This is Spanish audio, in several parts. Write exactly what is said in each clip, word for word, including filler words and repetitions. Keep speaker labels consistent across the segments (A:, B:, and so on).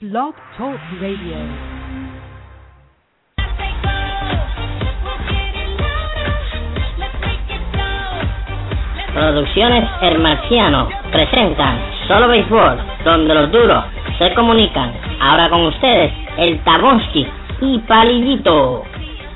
A: Blog Talk Radio.
B: Producciones El Marciano presentan Solo Béisbol, donde los duros se comunican. Ahora con ustedes, el Tabonsky y Palillito.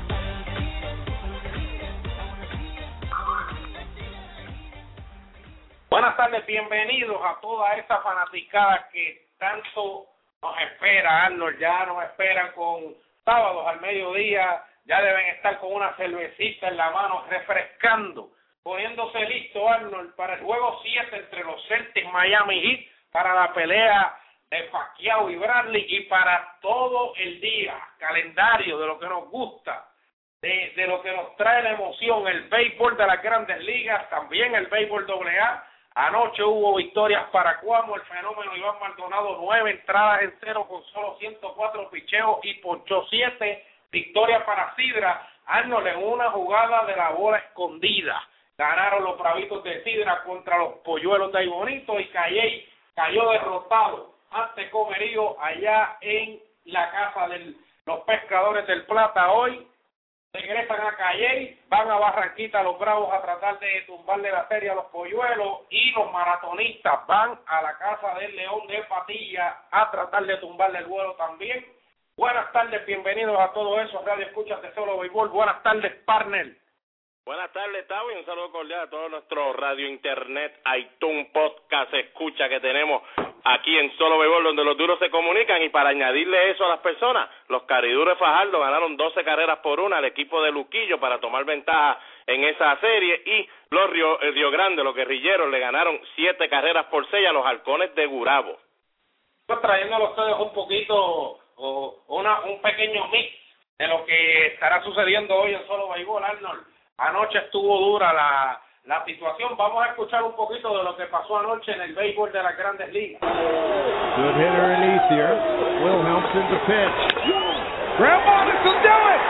C: Buenas tardes, bienvenidos a toda esta fanaticada que tanto nos espera, Arnold. Ya nos esperan con sábados al mediodía, ya deben estar con una cervecita en la mano, refrescando, poniéndose listo, Arnold, para el juego siete entre los Celtics Miami Heat, para la pelea de Pacquiao y Bradley y para todo el día, calendario de lo que nos gusta, de, de lo que nos trae la emoción, el béisbol de las Grandes Ligas, también el béisbol doble A. Anoche hubo victorias para Cuamo, el fenómeno Iván Maldonado, nueve entradas en cero con solo ciento cuatro picheos y ponchó siete. Victoria para Sidra, Arnold, en una jugada de la bola escondida. Ganaron los bravitos de Sidra contra los polluelos de Aybonito y Calley cayó derrotado ante Comerío allá en la casa de los Pescadores del Plata. Hoy regresan a Calley, van a Barranquita los Bravos a tratar de tumbarle la serie a los polluelos y los maratonistas van a la casa del León de Patilla a tratar de tumbarle el vuelo también. Buenas tardes, bienvenidos a todos esos radio escuchas de Solo Béisbol. Buenas tardes, partner.
D: Buenas tardes, Tavo, y un saludo cordial a todos nuestros radio internet, iTunes, podcast, escucha que tenemos aquí en Solo Béisbol, donde los duros se comunican. Y para añadirle eso a las personas, los Cariduros de Fajardo ganaron doce carreras por una al equipo de Luquillo para tomar ventaja en esa serie, y los Río, el Río Grande, los guerrilleros, le ganaron siete carreras por seis a los Halcones de Gurabo.
C: Pues trayéndole a ustedes un poquito, o una, un pequeño mix de lo que estará sucediendo hoy en Solo Béisbol, Arnold. Anoche estuvo dura la, la situación. Vamos a escuchar un poquito de lo que pasó anoche en el béisbol de las Grandes Ligas.
E: Good hitter release here. Wilhelmsen to pitch. Ground ball, this will do it.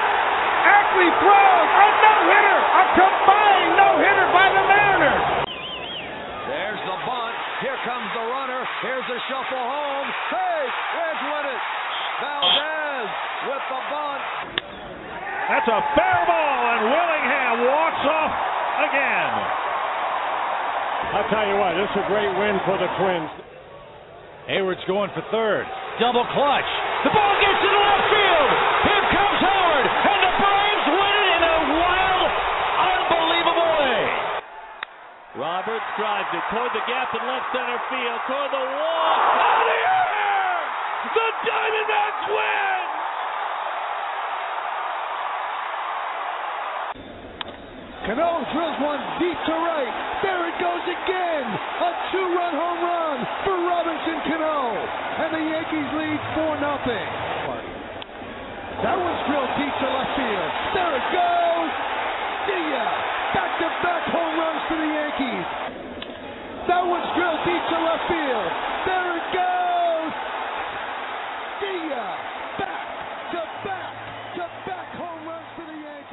E: Ackley throws a no-hitter, a combined no-hitter by the Mariners. There's the bunt. Here comes the runner. Here's the shuffle home. Hey, Reds win it. Valdez with the bunt. That's a fair ball, and Willingham walks off again. I'll tell you what, this is a great win for the Twins. Hayward's going for third. Double clutch. The ball gets into left field. Here comes Howard, and the Braves win it in a wild, unbelievable way. Roberts drives it toward the gap in left center field, toward the wall. Out of the air! The Diamondbacks win! Cano drills one deep to right. There it goes again. A two-run home run for Robinson Cano. And the Yankees lead four nothing. That one's drilled deep to left field. There it goes. See ya. Back-to-back home runs for the Yankees. That one's drilled deep to left field. There it goes. See ya. Back-to-back, to-back home runs for the Yankees.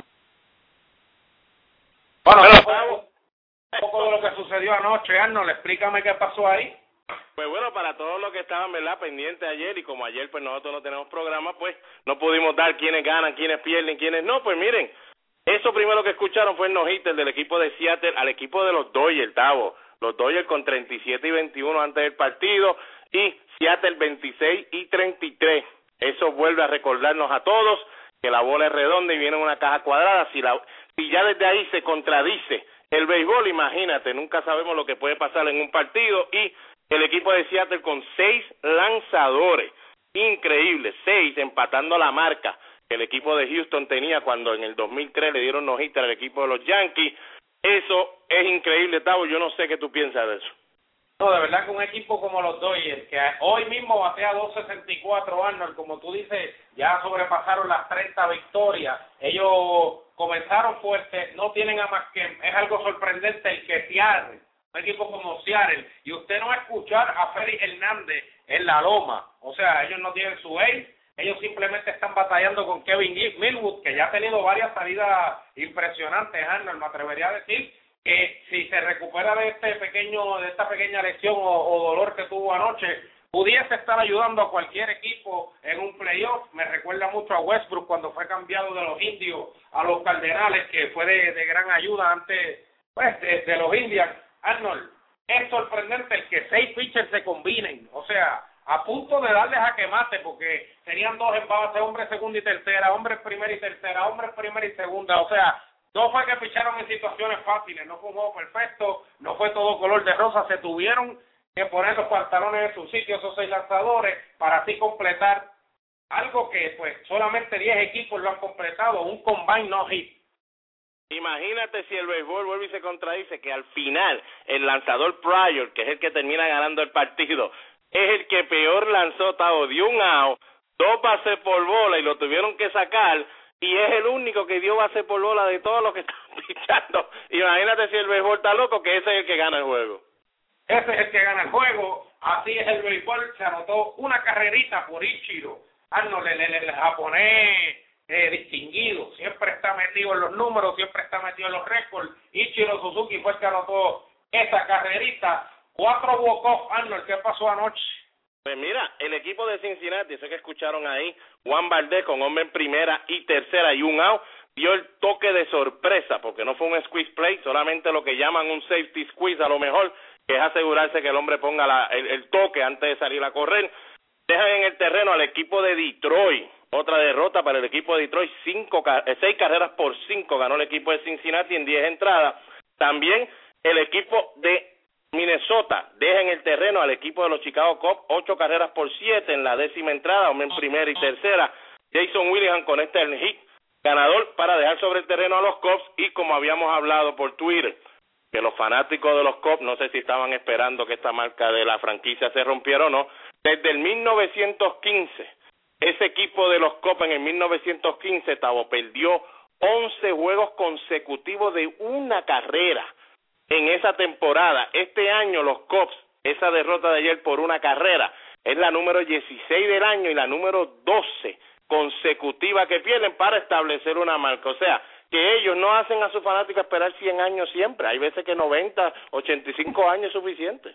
C: Bueno, un poco de lo que sucedió anoche, Arnold, explícame qué pasó ahí.
D: Pues bueno, para todos los que estaban, ¿verdad?, pendientes ayer, y como ayer pues nosotros no tenemos programa, pues no pudimos dar quiénes ganan, quiénes pierden, quiénes no. Pues miren, eso primero que escucharon fue el no-hitter del equipo de Seattle al equipo de los Dodgers, Tavo. Los Dodgers con treinta y siete y veintiuno antes del partido, y Seattle veintiséis y treinta y tres. Eso vuelve a recordarnos a todos que la bola es redonda y viene en una caja cuadrada. Si la si ya desde ahí se contradice el béisbol, imagínate, nunca sabemos lo que puede pasar en un partido. Y el equipo de Seattle con seis lanzadores, increíble, seis, empatando la marca que el equipo de Houston tenía cuando en el dos mil tres le dieron no-hitter al equipo de los Yankees. Eso es increíble, Tavo, yo no sé qué tú piensas de eso.
C: No, de verdad que un equipo como los Dodgers, que hoy mismo batea dos sesenta y cuatro, Arnold, como tú dices, ya sobrepasaron las treinta victorias. Ellos comenzaron fuertes, no tienen a más que, es algo sorprendente el que Seattle, un equipo como Seattle, y usted no va a escuchar a Félix Hernández en la loma. O sea, ellos no tienen su ace, ellos simplemente están batallando con Kevin Millwood, que ya ha tenido varias salidas impresionantes, Arnold, me atrevería a decir que si se recupera de este pequeño, de esta pequeña lesión o, o dolor que tuvo anoche, pudiese estar ayudando a cualquier equipo en un playoff. Me recuerda mucho a Westbrook cuando fue cambiado de los Indios a los Cardenales, que fue de, de gran ayuda antes pues de, de los Indians. Arnold, es sorprendente el que seis pitchers se combinen, o sea, a punto de darle jaque mate, porque tenían dos en base, hombre segunda y tercera, hombre primera y tercera, hombre primera y segunda, o sea, no fue que picharon en situaciones fáciles, no fue un juego perfecto, no fue todo color de rosa, se tuvieron que poner los pantalones en sus sitios esos seis lanzadores para así completar algo que pues solamente diez equipos lo han completado, un combine no hit.
D: Imagínate si el béisbol vuelve y se contradice, que al final el lanzador Pryor, que es el que termina ganando el partido, es el que peor lanzó, Tavo, dio un out, dos bases por bola y lo tuvieron que sacar, y es el único que dio base por bola de todos los que están pichando. Imagínate si el béisbol está loco, que ese es el que gana el juego.
C: Ese es el que gana el juego, así es el béisbol. Se anotó una carrerita por Ichiro, Arnold, el, el, el japonés eh, distinguido, siempre está metido en los números, siempre está metido en los récords. Ichiro Suzuki fue el que anotó esa carrerita. Cuatro walk-off, Arnold, ¿qué pasó anoche?
D: Pues mira, el equipo de Cincinnati, eso que escucharon ahí, Juan Valdez con hombre en primera y tercera y un out, dio el toque de sorpresa, porque no fue un squeeze play, solamente lo que llaman un safety squeeze a lo mejor, que es asegurarse que el hombre ponga la, el, el toque antes de salir a correr. Dejan en el terreno al equipo de Detroit, otra derrota para el equipo de Detroit, cinco, seis carreras por cinco ganó el equipo de Cincinnati en diez entradas. También el equipo de Minnesota deja en el terreno al equipo de los Chicago Cubs, ocho carreras por siete en la décima entrada, hombre en primera y tercera. Jason Williams conecta el hit ganador para dejar sobre el terreno a los Cubs, y como habíamos hablado por Twitter, que los fanáticos de los Cubs, no sé si estaban esperando que esta marca de la franquicia se rompiera o no, desde el mil novecientos quince, ese equipo de los Cubs en el mil novecientos quince, Tavo, perdió once juegos consecutivos de una carrera en esa temporada. Este año los Cubs, esa derrota de ayer por una carrera, es la número dieciséis del año y la número doce consecutiva que pierden para establecer una marca. O sea, que ellos no hacen a sus fanáticos esperar cien años siempre. Hay veces que noventa, ochenta y cinco años es suficiente.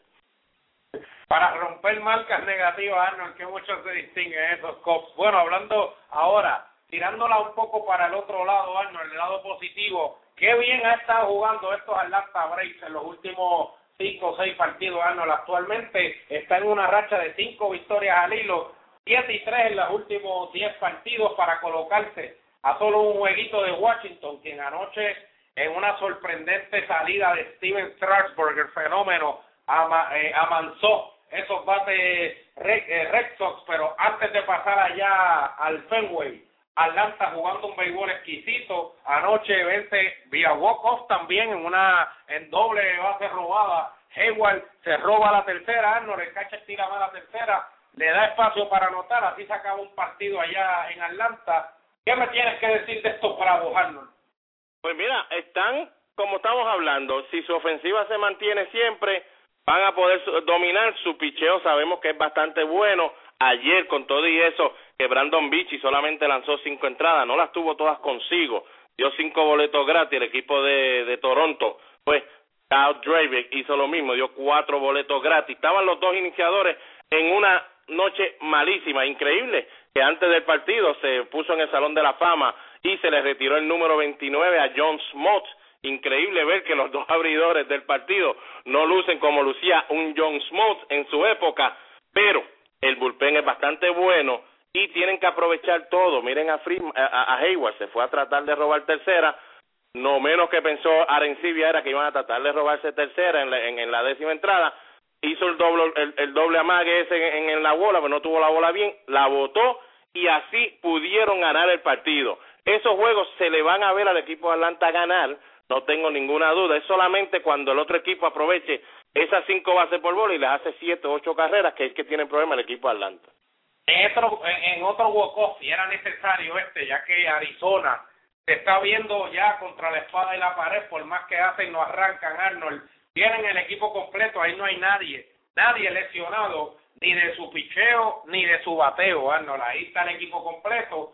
C: Para romper marcas negativas, Arnold, que muchos se distinguen esos Cubs. Bueno, hablando ahora, tirándola un poco para el otro lado, Arnold, el lado positivo, qué bien ha estado jugando estos Atlanta Braves en los últimos cinco o seis partidos, Arnold. Actualmente está en una racha de cinco victorias al hilo, siete y tres en los últimos diez partidos para colocarse a solo un jueguito de Washington, quien anoche en una sorprendente salida de Steven Strasburg, el fenómeno, ama, eh, amansó esos bates Red, eh, Red Sox, pero antes de pasar allá al Fenway, Atlanta jugando un béisbol exquisito. Anoche vence vía walk-off también en una en doble base robada. Hayward se roba la tercera, Arnold, el catcher tira más la tercera, le da espacio para anotar, así se acaba un partido allá en Atlanta. ¿Qué me tienes que decir de estos bravos, Arnold?
D: Pues mira, están, como estamos hablando, si su ofensiva se mantiene siempre, van a poder dominar. Su picheo sabemos que es bastante bueno. Ayer, con todo y eso, que Brandon Beachy solamente lanzó cinco entradas, no las tuvo todas consigo, dio cinco boletos gratis. El equipo de, de Toronto, pues, Kyle Drabek hizo lo mismo, dio cuatro boletos gratis. Estaban los dos iniciadores en una noche malísima, increíble, que antes del partido se puso en el Salón de la Fama y se le retiró el número veintinueve a John Smoltz. Increíble ver que los dos abridores del partido no lucen como lucía un John Smoltz en su época, pero el bullpen es bastante bueno y tienen que aprovechar todo. Miren a, Freeman, a, a Hayward, se fue a tratar de robar tercera, no menos que pensó Arencibia era que iban a tratar de robarse tercera en la, en, en la décima entrada, hizo el doble, el, el doble amague ese en, en la bola, pero no tuvo la bola bien, la botó y así pudieron ganar el partido. Esos juegos se le van a ver al equipo de Atlanta ganar, no tengo ninguna duda, es solamente cuando el otro equipo aproveche esas cinco bases por bola y les hace siete o ocho carreras que es que tiene problema el equipo de Atlanta.
C: En otro, en otro walk-off, si era necesario este, ya que Arizona se está viendo ya contra la espada y la pared, por más que hacen no arrancan, Arnold, tienen el equipo completo, ahí no hay nadie, nadie lesionado, ni de su picheo, ni de su bateo, Arnold, ahí está el equipo completo.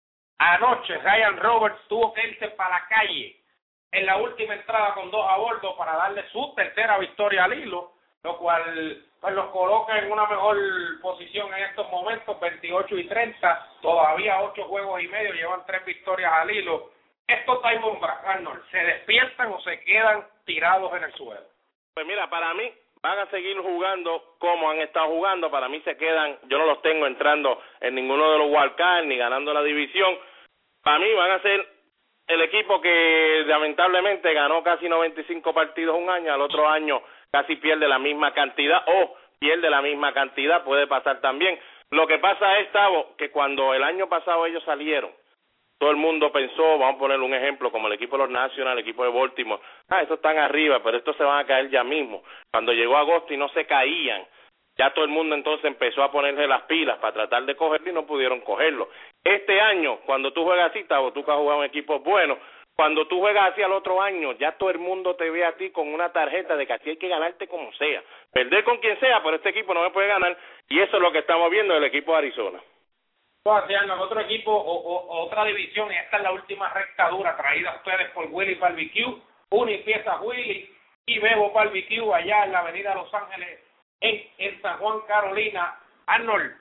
C: Anoche Ryan Roberts tuvo que irse para la calle en la última entrada con dos a bordo para darle su tercera victoria al hilo, lo cual pues los coloca en una mejor posición en estos momentos, veintiocho y treinta, todavía ocho juegos y medio, llevan tres victorias al hilo. Estos Diamondbacks, Arnold, ¿se despiertan o se quedan tirados en el suelo?
D: Pues mira, para mí van a seguir jugando como han estado jugando. Para mí se quedan, yo no los tengo entrando en ninguno de los wildcards ni ganando la división. Para mí van a ser el equipo que lamentablemente ganó casi noventa y cinco partidos un año, al otro año casi pierde la misma cantidad o pierde la misma cantidad, puede pasar también. Lo que pasa es, Tavo, que cuando el año pasado ellos salieron, todo el mundo pensó, vamos a poner un ejemplo, como el equipo de los Nationals, el equipo de Baltimore, ah, estos están arriba, pero estos se van a caer ya mismo. Cuando llegó agosto y no se caían, ya todo el mundo entonces empezó a ponerse las pilas para tratar de cogerlo y no pudieron cogerlo. Este año, cuando tú juegas así, Tavo, tú que has jugado en equipos buenos, cuando tú juegas así al otro año, ya todo el mundo te ve a ti con una tarjeta de que así hay que ganarte como sea. Perder con quien sea, pero este equipo no me puede ganar, y eso es lo que estamos viendo del equipo de Arizona.
C: Hacia otro equipo o, o otra división, y esta es la última rectadura traída a ustedes por Willy Barbecue, una y pieza Willy y Bebo Barbecue allá en la avenida Los Ángeles en, en San Juan, Carolina. Arnold,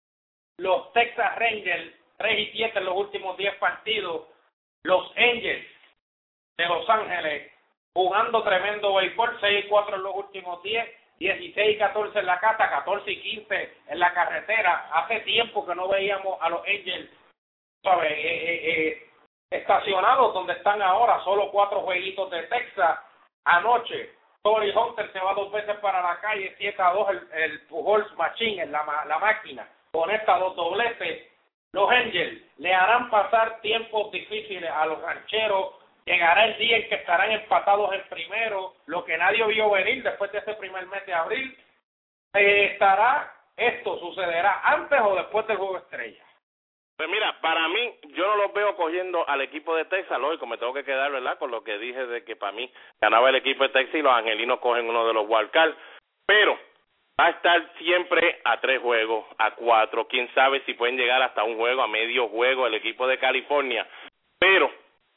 C: los Texas Rangers tres y siete en los últimos diez partidos, los Angels de Los Ángeles jugando tremendo béisbol, seis y cuatro en los últimos diez, dieciséis y catorce en la cata, catorce y quince en la carretera. Hace tiempo que no veíamos a los Angels, ¿sabes? Eh, eh, eh, estacionados donde están ahora, solo cuatro jueguitos de Texas. Anoche, Torii Hunter se va dos veces para la calle, siete a dos el, el Pujols Machine, en la, la máquina, conecta dos dobletes. Los Angels le harán pasar tiempos difíciles a los rancheros. Llegará el día en que estarán empatados en primero, lo que nadie vio venir después de ese primer mes de abril. Eh, estará, esto sucederá antes o después del juego estrella.
D: Pues mira, para mí, yo no los veo cogiendo al equipo de Texas, lógico, me tengo que quedar, ¿verdad?, con lo que dije de que para mí ganaba el equipo de Texas y los angelinos cogen uno de los wildcards, pero va a estar siempre a tres juegos, a cuatro, quién sabe si pueden llegar hasta un juego, a medio juego el equipo de California, pero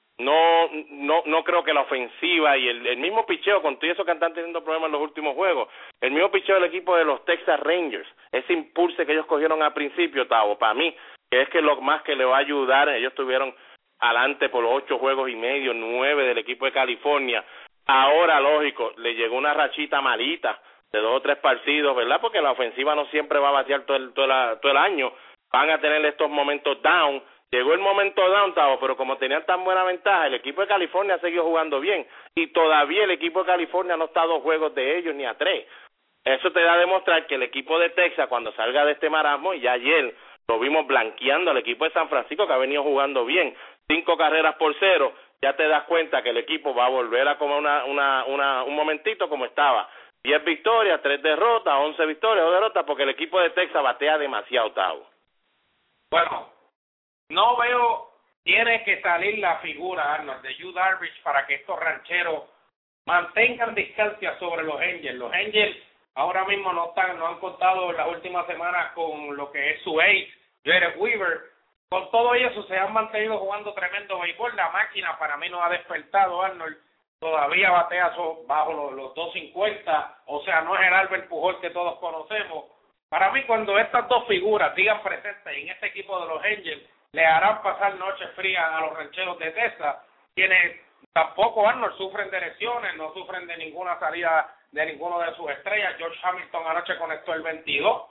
D: no no no creo que la ofensiva y el, el mismo picheo, con todo eso que están teniendo problemas en los últimos juegos, el mismo picheo del equipo de los Texas Rangers, ese impulso que ellos cogieron al principio, Tavo, para mí, que es que lo más que le va a ayudar, ellos estuvieron adelante por los ocho juegos y medio, nueve del equipo de California, ahora, lógico, le llegó una rachita malita de dos o tres partidos, ¿verdad?, porque la ofensiva no siempre va a batear todo el, todo el, todo el año, van a tener estos momentos down. Llegó el momento down, Tavo, pero como tenían tan buena ventaja, el equipo de California siguió jugando bien, y todavía el equipo de California no está a dos juegos de ellos ni a tres. Eso te da a demostrar que el equipo de Texas, cuando salga de este marasmo, y ya ayer lo vimos blanqueando al equipo de San Francisco, que ha venido jugando bien, cinco carreras por cero, ya te das cuenta que el equipo va a volver a como una, una, una, un momentito como estaba. diez victorias, tres derrotas, once victorias o derrotas, porque el equipo de Texas batea demasiado, Tavo.
C: Bueno, no veo, tiene que salir la figura, Arnold, de Yu Darvish para que estos rancheros mantengan distancia sobre los Angels. Los Angels ahora mismo no están, no han contado en las últimas semanas con lo que es su ace, Jared Weaver. Con todo eso se han mantenido jugando tremendo béisbol. La máquina para mí no ha despertado, Arnold. Todavía batea bajo los, los dos cincuenta, o sea, no es el Albert Pujol que todos conocemos. Para mí, cuando estas dos figuras digan presentes en este equipo de los Angels, le harán pasar noches frías a los rancheros de Texas, quienes tampoco, Arnold, sufren de lesiones, no sufren de ninguna salida de ninguno de sus estrellas. George Hamilton anoche conectó el veintidós.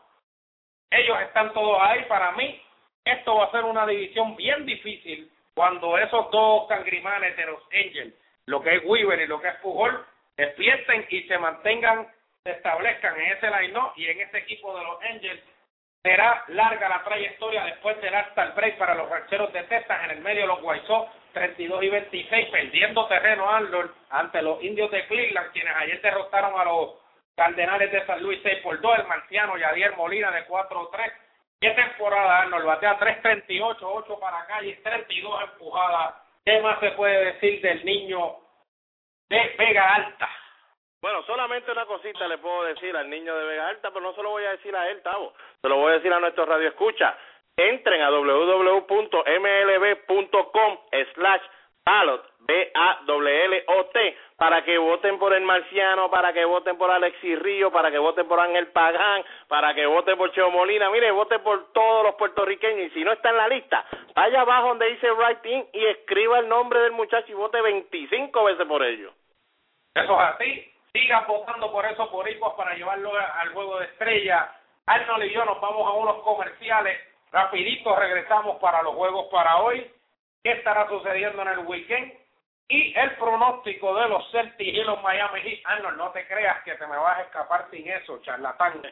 C: Ellos están todos ahí. Para mí, esto va a ser una división bien difícil cuando esos dos cangrimanes de los Angels, lo que es Weaver y lo que es Pujol, despierten y se mantengan, se establezcan en ese line-up y en ese equipo de los Angels. Será larga la trayectoria después del All-Star Break para los rancheros de Texas en el medio de los White Sox, treinta y dos y veintiséis, perdiendo terreno Arnold ante los Indios de Cleveland, quienes ayer derrotaron a los Cardenales de San Luis seis por dos, el marciano Yadier Molina de cuatro tres. ¿Qué temporada, Arnold? Batea tres treinta y ocho, ocho para calle, treinta y dos empujadas. ¿Qué más se puede decir del niño de Vega Alta?
D: Bueno, solamente una cosita le puedo decir al niño de Vega Alta, pero no se lo voy a decir a él, Tavo. Se lo voy a decir a nuestro radio escucha. Entren a w w w punto m l b punto com slash ballot B A L L O T, para que voten por el Marciano, para que voten por Alexis Río, para que voten por Ángel Pagán, para que voten por Cheo Molina. Mire, voten por todos los puertorriqueños, y si no está en la lista, vaya abajo donde dice Write In y escriba el nombre del muchacho y vote veinticinco veces por ello.
C: Eso es así. Sigan votando por esos boricuas para llevarlo al juego de estrella. Arnold y yo nos vamos a unos comerciales. Rapidito regresamos para los juegos para hoy. ¿Qué estará sucediendo en el weekend? Y el pronóstico de los Celtics y los Miami Heat. Arnold, no te creas que te me vas a escapar sin eso, charlatán.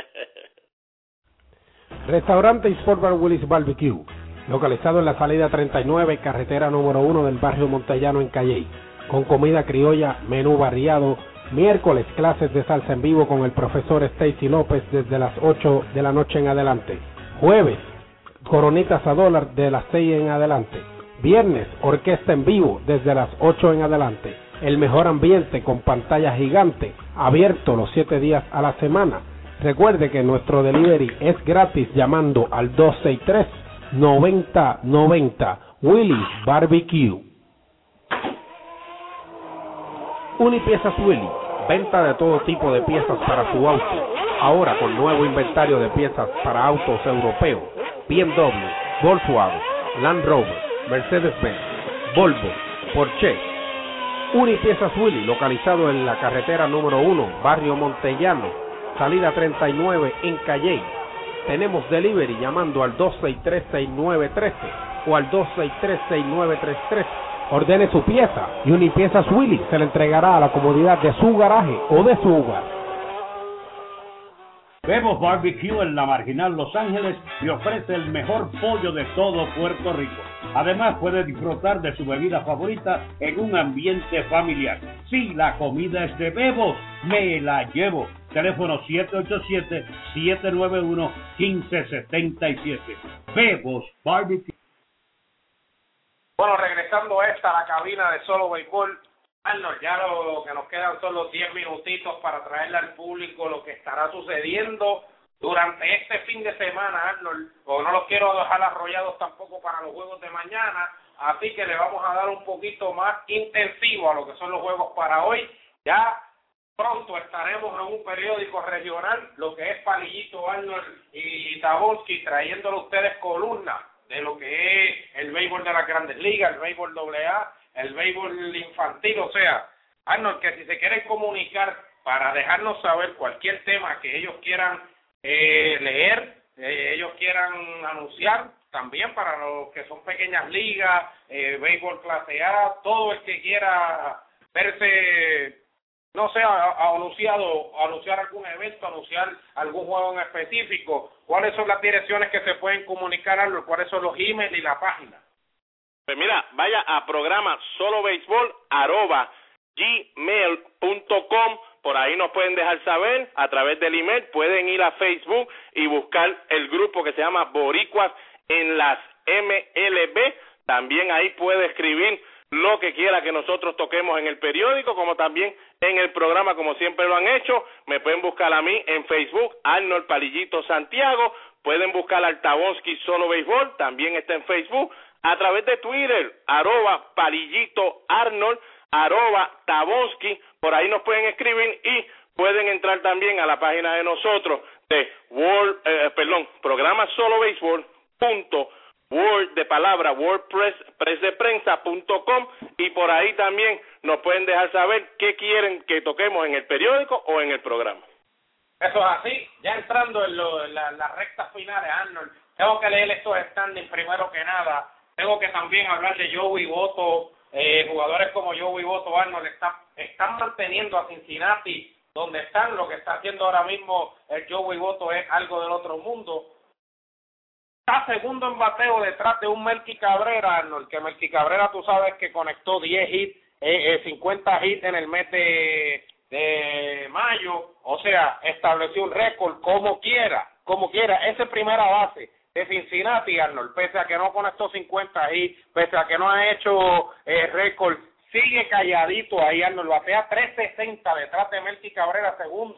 A: Restaurante y Sport Bar Willis Barbecue, localizado en la salida treinta y nueve, carretera número uno del barrio Montellano en Calley, con comida criolla, menú variado. Miércoles, clases de salsa en vivo con el profesor Stacy López desde las ocho de la noche en adelante. Jueves, coronitas a dólar de las seis en adelante. Viernes, orquesta en vivo desde las ocho en adelante. El mejor ambiente con pantalla gigante, abierto los siete días a la semana. Recuerde que nuestro delivery es gratis llamando al dos seis tres, noventa noventa. Willy's Barbecue. Unipiezas Willy, venta de todo tipo de piezas para su auto, ahora con nuevo inventario de piezas para autos europeos, B M W, Volkswagen, Land Rover, Mercedes-Benz, Volvo, Porsche. Unipiezas Willy, localizado en la carretera número uno, barrio Montellano, salida treinta y nueve en Calley. Tenemos delivery llamando al dos seis tres, seis nueve uno tres o al dos seis tres, seis nueve tres tres. Ordene su pieza y Unipiezas Willy se le entregará a la comodidad de su garaje o de su hogar.
F: Bebo's Barbecue en la Marginal Los Ángeles y ofrece el mejor pollo de todo Puerto Rico. Además puede disfrutar de su bebida favorita en un ambiente familiar. Si la comida es de Bebo's, me la llevo. Teléfono siete ocho siete, siete nueve uno, uno cinco siete siete. Bebo's Barbecue.
C: Bueno, regresando a esta, la cabina de Solo Béisbol. Arnold, ya lo, lo que nos quedan son los diez minutitos para traerle al público lo que estará sucediendo durante este fin de semana, Arnold, porque no los quiero dejar arrollados tampoco para los juegos de mañana, así que le vamos a dar un poquito más intensivo a lo que son los juegos para hoy. Ya pronto estaremos en un periódico regional, lo que es Palillito, Arnold y Tabonsky, trayéndole a ustedes columnas de lo que es el béisbol de las Grandes Ligas, el béisbol doble A, el béisbol infantil. O sea, Arnold, que si se quieren comunicar para dejarnos saber cualquier tema que ellos quieran eh, leer, eh, ellos quieran anunciar, también para los que son pequeñas ligas, eh, béisbol clase A, todo el que quiera verse, no sé, anunciado, anunciar algún evento, anunciar algún juego en específico, ¿cuáles son las direcciones que se pueden comunicar, Arnold? ¿Cuáles son los emails y la página?
D: Pues mira, vaya a programa solo béisbol arroba gmail punto com, por ahí nos pueden dejar saber a través del email, pueden ir a Facebook y buscar el grupo que se llama Boricuas en las M L B, también ahí puede escribir lo que quiera que nosotros toquemos en el periódico, como también en el programa, como siempre lo han hecho. Me pueden buscar a mí en Facebook, Arnold Palillito Santiago, pueden buscar al Tabonsky Solo Béisbol, también está en Facebook, a través de Twitter, arroba Palillito Arnold, arroba Tabonsky, por ahí nos pueden escribir y pueden entrar también a la página de nosotros de World, eh, perdón, programa solo béisbol punto Word de palabra, WordPress, press de prensa punto com, y por ahí también nos pueden dejar saber qué quieren que toquemos en el periódico o en el programa.
C: Eso es así. Ya entrando en, lo, en la, las rectas finales, Arnold, tengo que leer estos standings primero que nada. Tengo que también hablar de Joey Votto. Eh, jugadores como Joey Votto, Arnold, están, están manteniendo a Cincinnati donde están. Lo que está haciendo ahora mismo el Joey Votto es algo del otro mundo. Está segundo en bateo detrás de un Melky Cabrera, Arnold, que Melky Cabrera tú sabes que conectó diez hits, eh, eh, cincuenta hits en el mes de, de mayo, o sea, estableció un récord como quiera, como quiera, ese primera base de Cincinnati, Arnold, pese a que no conectó cincuenta hits, pese a que no ha hecho eh, récord, sigue calladito ahí, Arnold, batea tres sesenta detrás de Melky Cabrera segundo.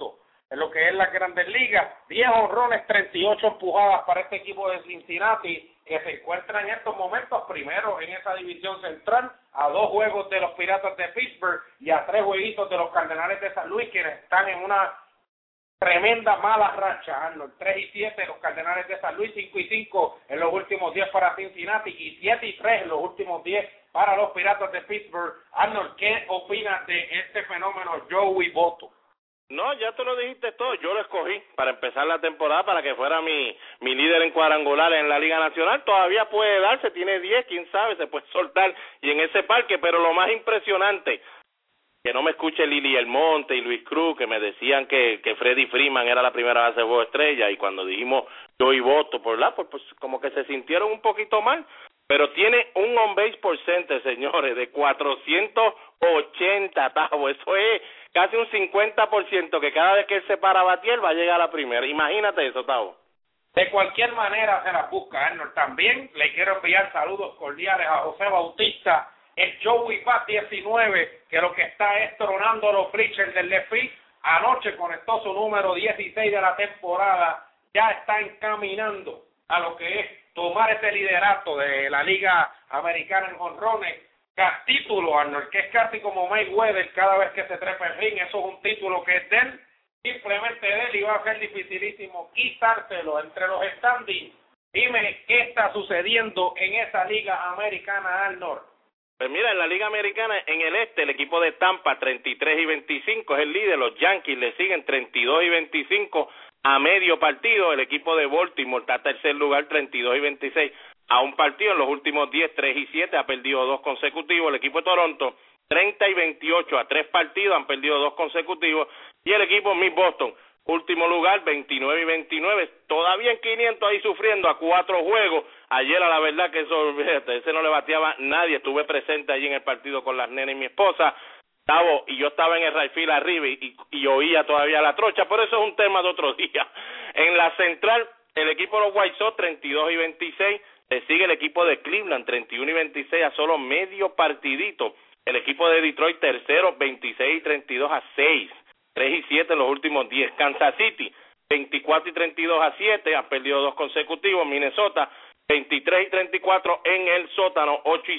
C: en lo que es la Grandes Ligas, diez honrones, treinta y ocho empujadas para este equipo de Cincinnati, que se encuentra en estos momentos primero en esa división central, a dos juegos de los Piratas de Pittsburgh y a tres jueguitos de los Cardenales de San Luis, quienes están en una tremenda mala racha, Arnold. tres y siete los Cardenales de San Luis, cinco y cinco en los últimos diez para Cincinnati y siete y tres en los últimos diez para los Piratas de Pittsburgh. Arnold, ¿qué opinas de este fenómeno Joey Votto?
D: No, ya te lo dijiste todo, yo lo escogí para empezar la temporada para que fuera mi mi líder en cuadrangulares en la Liga Nacional. Todavía puede darse, tiene diez, quién sabe, se puede soltar y en ese parque, pero lo más impresionante, que no me escuche Lili El Monte y Luis Cruz, que me decían que, que Freddie Freeman era la primera base de juego estrella, y cuando dijimos Joey Votto, por la, pues, pues como que se sintieron un poquito mal, pero tiene un on-base percentage, señores, de cuatrocientos ochenta, Tavo, eso es casi un cincuenta por ciento, que cada vez que él se para a batear va a llegar a la primera. Imagínate eso, Tavo.
C: De cualquier manera se la busca, Arnold. También le quiero enviar saludos cordiales a José Bautista, el Joey Bat diecinueve, que lo que está es tronando a los bleachers del left field. Anoche conectó su número dieciséis de la temporada, ya está encaminando a lo que es tomar ese liderato de la Liga Americana en jonrones. Título, Arnold, que es casi como Mayweather cada vez que se trepa el ring. Eso es un título que es de él, simplemente de él, y va a ser dificilísimo quitárselo entre los standings. Dime qué está sucediendo en esa Liga Americana, Arnold.
D: Pues mira, en la Liga Americana, en el este, el equipo de Tampa, treinta y tres y veinticinco, es el líder. Los Yankees le siguen treinta y dos y veinticinco a medio partido. El equipo de Baltimore está en tercer lugar, treinta y dos y veintiséis a un partido. En los últimos diez, tres y siete, ha perdido dos consecutivos. El equipo de Toronto, treinta y veintiocho a tres partidos, han perdido dos consecutivos. Y el equipo Miss Boston, último lugar, veintinueve y veintinueve, todavía en quinientos ahí sufriendo a cuatro juegos. Ayer, a la verdad que eso, fíjate, ese no le bateaba nadie. Estuve presente allí en el partido con las nenas y mi esposa, Tavo, y yo estaba en el right field arriba y, y oía todavía la trocha, pero eso es un tema de otro día. En la central, el equipo de los White Sox, treinta y dos y veintiséis, le sigue el equipo de Cleveland, treinta y uno y veintiséis a solo medio partidito. El equipo de Detroit, tercero, veintiséis y treinta y dos a seis, tres y siete en los últimos diez. Kansas City, veinticuatro y treinta y dos a siete, ha perdido dos consecutivos. Minnesota, veintitrés y treinta y cuatro en el sótano, ocho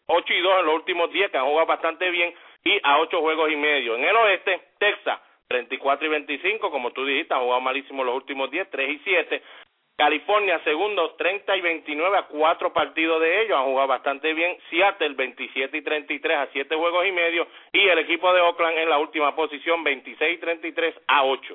D: y dos en los últimos diez, que han jugado bastante bien, y a ocho juegos y medio. En el oeste, Texas, treinta y cuatro y veinticinco, como tú dijiste, han jugado malísimo los últimos diez, tres y siete. California, segundo, treinta y veintinueve a cuatro partidos de ellos, han jugado bastante bien. Seattle, veintisiete y treinta y tres a siete juegos y medio, y el equipo de Oakland en la última posición, veintiséis y treinta y tres a ocho.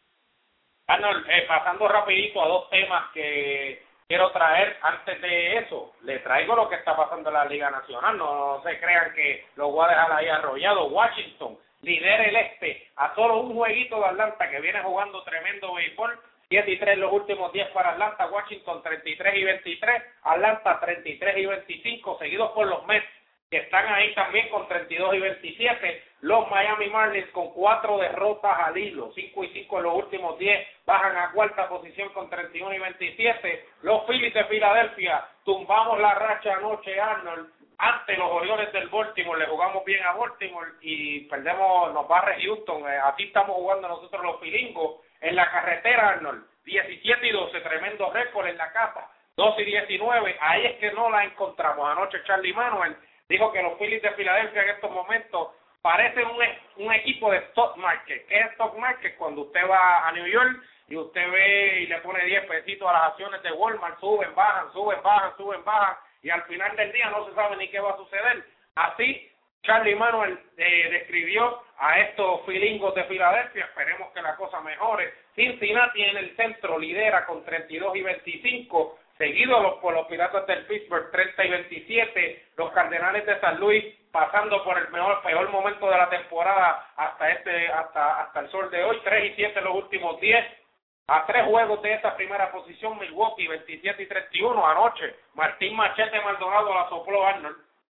C: Arnold, eh, pasando rapidito a dos temas que quiero traer. Antes de eso, le traigo lo que está pasando en la Liga Nacional. No, no se crean que lo voy a dejar ahí arrollado. Washington lidera el este a solo un jueguito de Atlanta, que viene jugando tremendo béisbol. siete y tres los últimos diez para Atlanta. Washington treinta y tres y veintitrés, Atlanta treinta y tres y veinticinco, seguidos por los Mets, que están ahí también con treinta y dos y veintisiete. Los Miami Marlins con cuatro derrotas al hilo, cinco y cinco en los últimos diez, bajan a cuarta posición con treinta y uno y veintisiete. Los Phillies de Filadelfia, tumbamos la racha anoche, Arnold, ante los Orioles del Baltimore. Le jugamos bien a Baltimore y perdemos, nos barre Houston. Eh, así estamos jugando nosotros los filingos. En la carretera, Arnold, diecisiete y doce, tremendo récord en la casa, doce y diecinueve, ahí es que no la encontramos. Anoche Charlie Manuel dijo que los Phillies de Filadelfia en estos momentos parecen un, un equipo de stock market. ¿Qué es stock market? Cuando usted va a New York y usted ve y le pone diez pesitos a las acciones de Walmart, suben, bajan, suben, bajan, suben, bajan, y al final del día no se sabe ni qué va a suceder. Así Charlie Manuel eh, describió a estos filingos de Filadelfia. Esperemos que la cosa mejore. Cincinnati en el centro lidera con treinta y dos y veinticinco, seguido los, por los Piratas del Pittsburgh, treinta y veintisiete. Los Cardenales de San Luis pasando por el mejor peor momento de la temporada hasta este hasta hasta el sol de hoy, tres y siete en los últimos diez. A tres juegos de esa primera posición, Milwaukee veintisiete y treinta y uno. Anoche Martín Machete Maldonado la sopló, Arnold.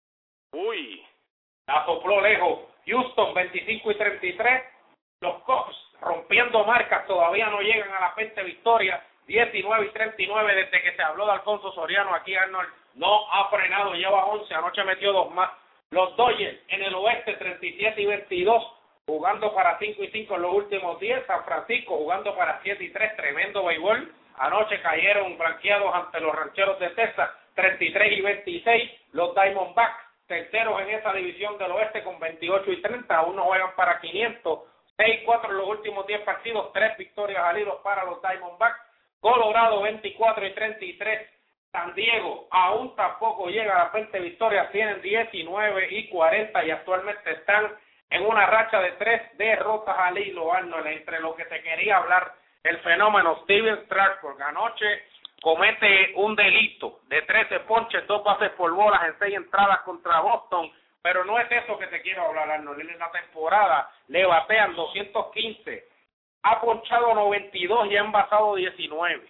D: Uy.
C: La sopló lejos. Houston veinticinco y treinta y tres. Los Cubs rompiendo marcas, todavía no llegan a las veinte victorias. diecinueve y treinta y nueve desde que se habló de Alfonso Soriano. Aquí Arnold no ha frenado, lleva once. Anoche metió dos más. Los Dodgers en el oeste treinta y siete y veintidós. jugando para cinco y cinco en los últimos diez. San Francisco jugando para siete y tres, tremendo béisbol. Anoche cayeron blanqueados ante los Rancheros de Texas, treinta y tres y veintiséis. Los Diamondbacks, terceros en esa división del oeste con veintiocho y treinta, aún no juegan para quinientos. seis y cuatro en los últimos diez partidos, tres victorias al hilo para los Diamondbacks. Colorado veinticuatro y treinta y tres. San Diego aún tampoco llega a las veinte victorias, tienen diecinueve y cuarenta y actualmente están en una racha de tres derrotas al hilo, Arnold. Entre lo que te quería hablar, el fenómeno Steven Strasburg anoche comete un delito de trece ponches, dos bases por bolas en seis entradas contra Boston, pero no es eso que te quiero hablar, Arnold. En la temporada le batean doscientos quince, ha ponchado noventa y dos y ha envasado diecinueve.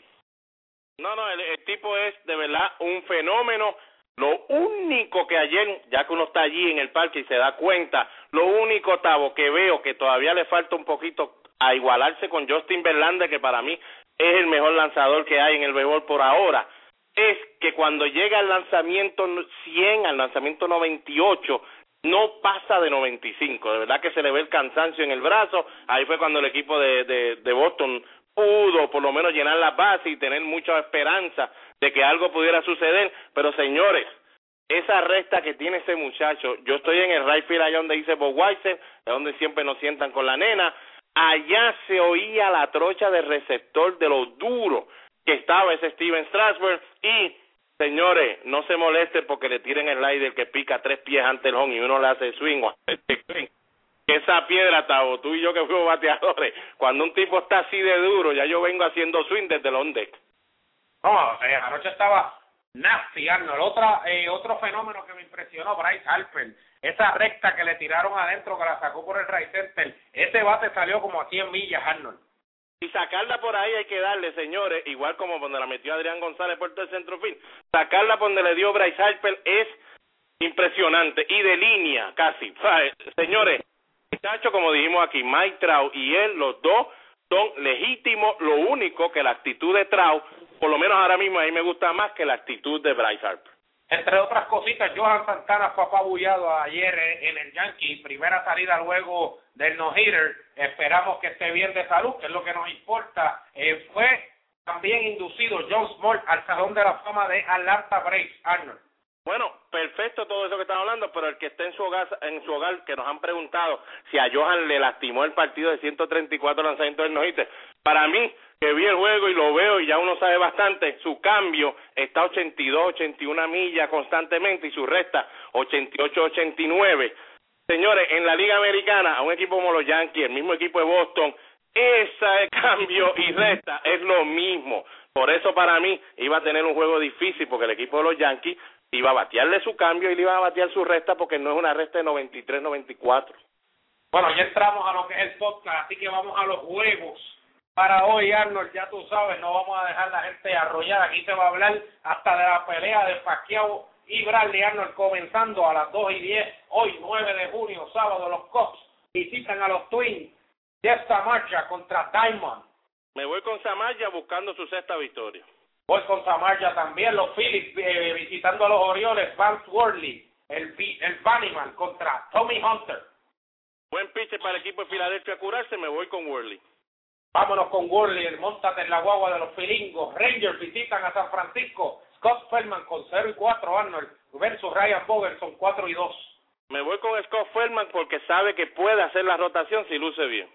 D: No, no, el, el tipo es de verdad un fenómeno. Lo único que ayer, ya que uno está allí en el parque y se da cuenta, lo único, Tavo, que veo que todavía le falta un poquito a igualarse con Justin Verlander, que para mí es el mejor lanzador que hay en el béisbol por ahora, es que cuando llega al lanzamiento cien, al lanzamiento noventa y ocho, no pasa de noventa y cinco. De verdad que se le ve el cansancio en el brazo. Ahí fue cuando el equipo de, de, de Boston pudo por lo menos llenar las bases y tener mucha esperanza de que algo pudiera suceder. Pero señores, esa recta que tiene ese muchacho, yo estoy en el right field allá donde dice Bob Weiser, es donde siempre nos sientan con la nena, allá se oía la trocha de receptor de lo duro que estaba ese Steven Strasburg. Y señores, no se molesten porque le tiren el slider que pica tres pies ante el home y uno le hace swing o hace swing. Esa piedra, Tavo, tú y yo que fuimos bateadores, cuando un tipo está así de duro, ya yo vengo haciendo swing desde el on deck.
C: No, eh, anoche estaba nasty, Arnold. Otra, eh, otro fenómeno que me impresionó, Bryce Harper, esa recta que le tiraron adentro, que la sacó por el right center, ese bate salió como a cien millas, Arnold.
D: Y sacarla por ahí hay que darle, señores, igual como donde la metió Adrián González por el centrofield, sacarla por donde le dio Bryce Harper es impresionante, y de línea casi, ¿sabes? Señores, muchachos, como dijimos aquí, Mike Trout y él, los dos son legítimos. Lo único que la actitud de Trout, por lo menos ahora mismo a mí me gusta más que la actitud de Bryce Harper.
C: Entre otras cositas, Johan Santana fue apabullado ayer en el Yankee, primera salida luego del no-hitter. Esperamos que esté bien de salud, que es lo que nos importa. Eh, fue también inducido John Smoltz al Salón de la Fama de Atlanta Braves, Arnold.
D: Bueno, perfecto todo eso que están hablando, pero el que está en su hogar, en su hogar, que nos han preguntado si a Johan le lastimó el partido de ciento treinta y cuatro lanzamientos del no-hitter. Para mí, que vi el juego y lo veo y ya uno sabe bastante, su cambio está ochenta y dos, ochenta y una millas constantemente y su recta ochenta y ocho, ochenta y nueve. Señores, en la Liga Americana, a un equipo como los Yankees, el mismo equipo de Boston, ese cambio y recta es lo mismo. Por eso para mí iba a tener un juego difícil porque el equipo de los Yankees iba a batearle su cambio y le iba a batear su recta porque no es una recta de noventa y tres, noventa y cuatro.
C: Bueno, ya entramos a lo que es el podcast, así que vamos a los juegos. Para hoy, Arnold, ya tú sabes, no vamos a dejar la gente arrollar. Aquí se va a hablar hasta de la pelea de Pacquiao y Bradley, Arnold, comenzando a las dos y diez. Hoy, nueve de junio, sábado, los Cubs visitan a los Twins. Jeff Samardzija contra Diamond.
D: Me voy con Samardzija buscando su sexta victoria.
C: Voy con Samardzija también. Los Phillies eh, visitando a los Orioles. Vance Worley, el, el Bunnyman contra Tommy Hunter.
D: Buen pitcher para el equipo de Filadelfia a curarse, me voy con Worley.
C: Vámonos con Worley, móntate en la guagua de los filingos. Rangers visitan a San Francisco. Scott Feldman con cero y cuatro, Arnold, versus Ryan Bogerson cuatro y dos.
D: Me voy con Scott Feldman porque sabe que puede hacer la rotación si luce bien.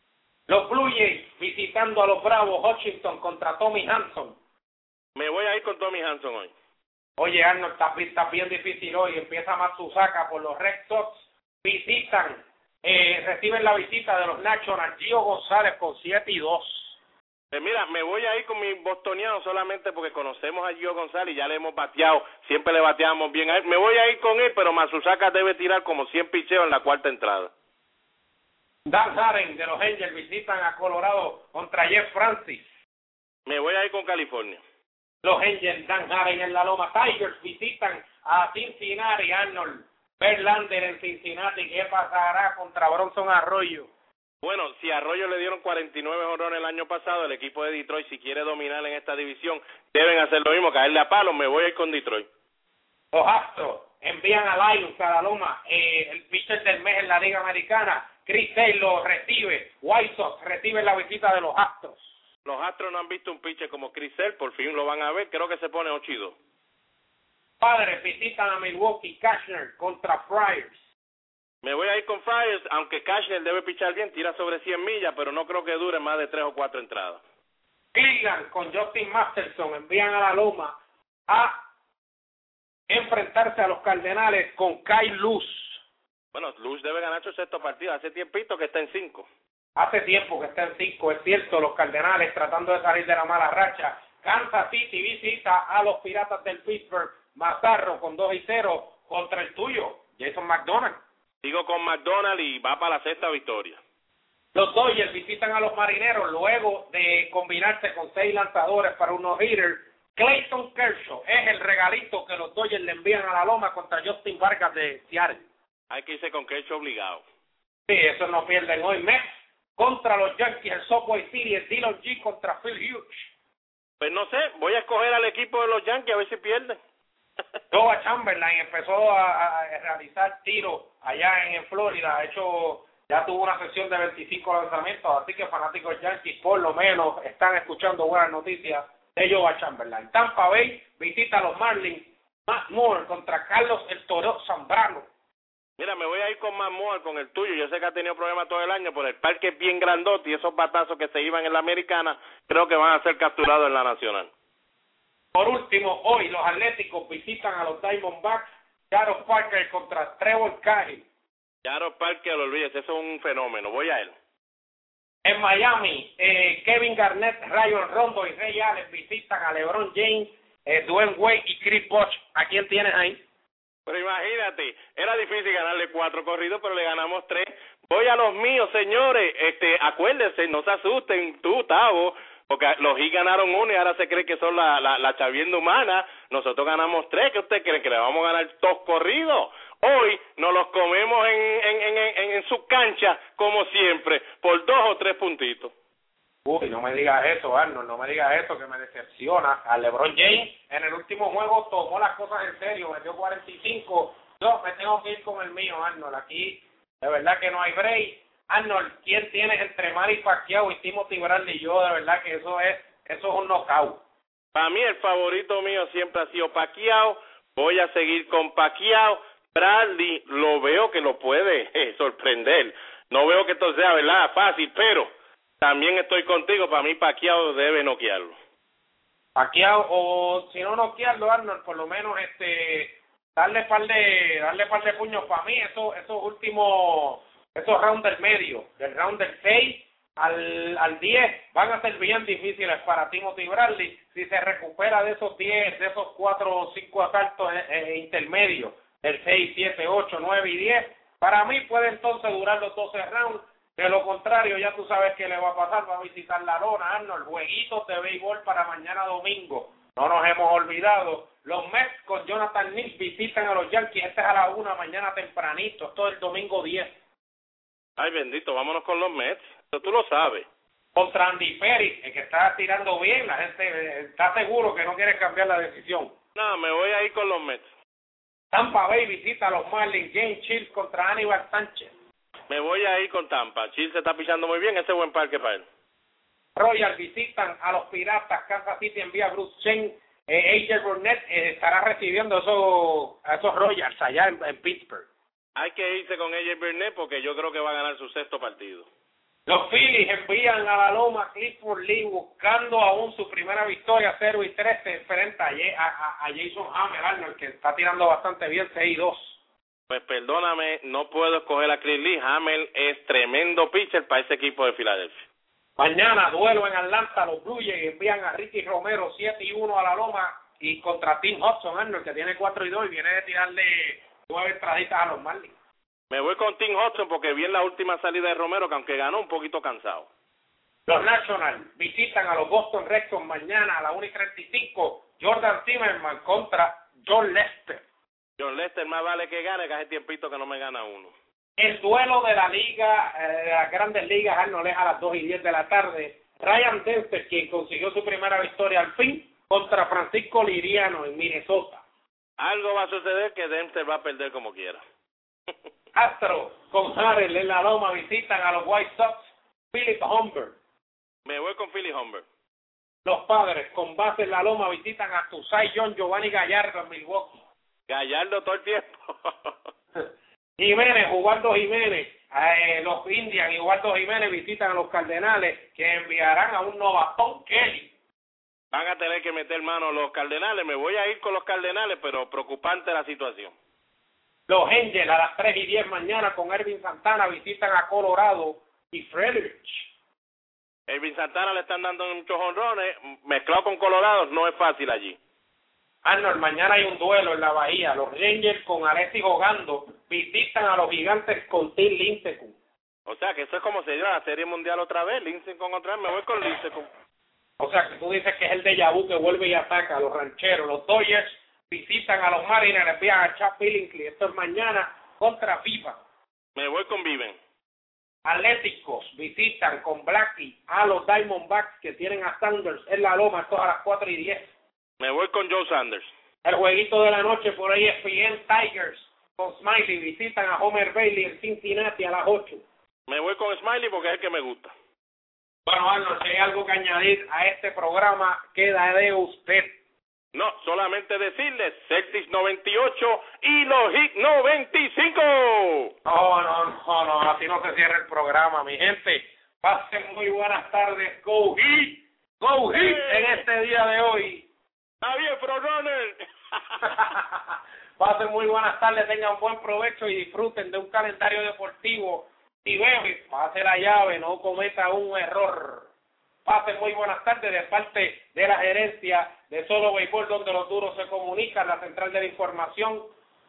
C: Los Blue Jays visitando a los Bravos, Hutchinson contra Tommy Hanson.
D: Me voy a ir con Tommy Hanson hoy.
C: Oye, Arnold, está, está bien difícil hoy. Empieza Matsusaka por los Red Sox. Visitan, eh, reciben la visita de los Nationals. Gio González con siete y dos.
D: Eh, mira, me voy a ir con mi bostoniano solamente porque conocemos a Gio González y ya le hemos bateado. Siempre le bateamos bien a él. Me voy a ir con él, pero Matsusaka debe tirar como cien picheos en la cuarta entrada.
C: Dan Haren de los Angels visitan a Colorado contra Jeff Francis.
D: Me voy a ir con California.
C: Los Angels, Dan Haren en la loma. Tigers visitan a Cincinnati, Arnold. Verlander en Cincinnati. ¿Qué pasará contra Bronson Arroyo?
D: Bueno, si a Arroyo le dieron cuarenta y nueve jonrones el año pasado, el equipo de Detroit, si quiere dominar en esta división, deben hacer lo mismo, caerle a palo. Me voy a ir con Detroit.
C: Los Astros envían a Lions a la loma, eh, el pitcher del mes en la Liga Americana, Chris Taylor recibe, White Sox recibe la visita de los Astros.
D: Los Astros no han visto un pitcher como Chris Taylor, por fin lo van a ver, creo que se pone ocho y dos.
C: Padres visitan a Milwaukee, Cashner contra Friars.
D: Me voy a ir con Friars, aunque Cashner debe pichar bien, tira sobre cien millas, pero no creo que dure más de tres o cuatro entradas.
C: Cleveland con Justin Masterson envían a la loma a enfrentarse a los Cardenales con Kyle Luz.
D: Bueno, Luz debe ganar su sexto partido, hace tiempito que está en cinco.
C: Hace tiempo que está en cinco, es cierto, los Cardenales tratando de salir de la mala racha. Kansas City visita a los Piratas del Pittsburgh, Mazarro con dos y cero contra el tuyo, Jason McDonald.
D: Sigo con McDonald y va para la sexta victoria.
C: Los Dodgers visitan a los Marineros luego de combinarse con seis lanzadores para un no-hitter. Clayton Kershaw es el regalito que los Dodgers le envían a la loma contra Justin Vargas de Seattle.
D: Hay que irse con Kershaw obligado.
C: Sí, eso no pierden hoy. Mets contra los Yankees, el Subway Series, Dillon G contra Phil Hughes.
D: Pues no sé, voy a escoger al equipo de los Yankees a ver si pierden.
C: Noah Chamberlain empezó a, a realizar tiros allá en, en Florida, ha hecho, ya tuvo una sesión de veinticinco lanzamientos, así que fanáticos Yankees por lo menos están escuchando buenas noticias de Noah Chamberlain. Tampa Bay visita a los Marlins, Matt Moore contra Carlos el Toro Zambrano.
D: Mira, me voy a ir con Matt Moore, con el tuyo. Yo sé que ha tenido problemas todo el año, pero el parque es bien grandote y esos batazos que se iban en la americana creo que van a ser capturados en la nacional.
C: Por último, hoy los Atléticos visitan a los Diamondbacks, Charles Parker contra Trevor Cahill.
D: Charles Parker, lo olvides, eso es un fenómeno, voy a él.
C: En Miami, eh, Kevin Garnett, Rayon Rondo y Ray Allen visitan a LeBron James, eh, Dwayne Wade y Chris Bosh. ¿A quién tienes ahí?
D: Pero imagínate, era difícil ganarle cuatro corridos, pero le ganamos tres. Voy a los míos, señores. Este, acuérdense, no se asusten, tú, Tavo, porque los Heat ganaron uno y ahora se cree que son la, la, la chavienda humana. Nosotros ganamos tres. ¿Qué usted cree? ¿Que le vamos a ganar dos corridos? Hoy nos los comemos en, en, en, en, en su cancha, como siempre, por dos o tres puntitos.
C: Uy, no me digas eso, Arnold, no me digas eso, que me decepciona. A LeBron James en el último juego tomó las cosas en serio, metió cuarenta y cinco. Yo me tengo que ir con el mío, Arnold. Aquí, de verdad que no hay break. Arnold, ¿quién tienes entre Manny Pacquiao y Timothy Bradley? Y yo, de verdad que eso es, eso es un knockout.
D: Para mí el favorito mío siempre ha sido Pacquiao. Voy a seguir con Pacquiao. Bradley lo veo que lo puede eh, sorprender. No veo que esto sea, ¿verdad?, fácil, pero también estoy contigo. Para mí Pacquiao debe noquearlo.
C: Pacquiao, o si no noquearlo, Arnold, por lo menos este darle par de darle par de puños. Para mí esos esos últimos esos rounds del medio, del round del seis al al diez van a ser bien difíciles para Timothy Bradley si se recupera de esos diez, de esos cuatro o cinco asaltos eh, eh, intermedios, el seis, siete, ocho, nueve y diez. Para mí puede entonces durar los doce rounds. De lo contrario, ya tú sabes qué le va a pasar, va a visitar la lona, Arnold. Jueguitos de béisbol para mañana domingo. No nos hemos olvidado. Los Mets con Jonathan Nick visitan a los Yankees. Este es a la una mañana tempranito. Esto es el domingo diez.
D: Ay, bendito, vámonos con los Mets. Eso tú lo sabes.
C: Contra Andy Perry, el que está tirando bien. La gente está seguro que no quiere cambiar la decisión.
D: No, me voy a ir con los Mets.
C: Tampa Bay visita a los Marlins. James Shields contra Aníbal Sánchez.
D: Me voy a ir con Tampa. Chile se está pichando muy bien, ese buen parque para él.
C: Royals visitan a los Piratas. Kansas City envía a Bruce Chen. Eh, A J Burnett eh, estará recibiendo esos, a esos Royals allá en, en Pittsburgh.
D: Hay que irse con A J Burnett porque yo creo que va a ganar su sexto partido.
C: Los Phillies envían a la loma a Clifford Lee buscando aún su primera victoria, cero y tres, se enfrenta a, a, a Jason Hammer, Arnold, que está tirando bastante bien, seis y dos.
D: Pues perdóname, no puedo escoger a Chris Lee. Hamel es tremendo pitcher para ese equipo de Filadelfia.
C: Mañana, duelo en Atlanta, los Blue Jays envían a Ricky Romero siete y uno a la loma y contra Tim Hudson, Arnold, que tiene cuatro y dos y viene de tirarle nueve entraditas a los Marlins.
D: Me voy con Tim Hudson porque vi en la última salida de Romero que aunque ganó un poquito cansado.
C: Los Nationals visitan a los Boston Red Sox mañana a la una y treinta y cinco. Jordan Zimmerman contra John Lester.
D: John Lester más vale que gane, que hace tiempito que no me gana uno.
C: El duelo de la liga, eh, de las grandes ligas, Arnold, es a las dos y diez de la tarde. Ryan Dempster, quien consiguió su primera victoria al fin, contra Francisco Liriano en Minnesota.
D: Algo va a suceder que Dempster va a perder como quiera.
C: Astros con Harrell en la loma visitan a los White Sox. Philip Humber.
D: Me voy con Philip Humber.
C: Los Padres con base en la loma visitan a tu Cy Young Giovanni Gallardo en Milwaukee.
D: Gallardo todo el tiempo.
C: Jiménez, Ubaldo Jiménez, eh, los Indians y Ubaldo Jiménez visitan a los Cardenales, que enviarán a un novatón Kelly.
D: Van a tener que meter mano los Cardenales. Me voy a ir con los Cardenales, pero preocupante la situación.
C: Los Angels a las tres y diez mañana con Ervin Santana visitan a Colorado y Frederich.
D: Ervin Santana le están dando muchos honrones, mezclado con Colorado, no es fácil allí.
C: Arnold, mañana hay un duelo en la Bahía. Los Rangers con Alexis jugando visitan a los Gigantes con Tim Lincecum.
D: O sea, que eso es como se dio la Serie Mundial otra vez, Lincecum otra vez, me voy con Lincecum.
C: O sea, que tú dices que es el déjà vu que vuelve y ataca a los Rancheros. Los Dodgers visitan a los Mariners, envían a Chad Billingsley. Esto es mañana contra FIFA.
D: Me voy con Viven.
C: Atléticos visitan con Blackie a los Diamondbacks que tienen a Sanders en la loma. Esto a las cuatro y diez.
D: Me voy con Joe Sanders.
C: El jueguito de la noche por ahí es E S P N Tigers con Smiley. Visitan a Homer Bailey en Cincinnati a las ocho.
D: Me voy con Smiley porque es el que me gusta.
C: Bueno, Arnold, si hay algo que añadir a este programa, queda de usted.
D: No, solamente decirles Celtics noventa y ocho y los Heat noventa y cinco.
C: No, no, no, no, así no se cierra el programa, mi gente. Pasen muy buenas tardes. Go Heat, go Heat en este día de hoy.
D: Está bien, Fronrunner.
C: Pasen muy buenas tardes, tengan buen provecho y disfruten de un calendario deportivo. Si bebe, pase la llave, no cometa un error. Pasen muy buenas tardes de parte de la gerencia de Solo Béisbol, donde los duros se comunican, la central de la información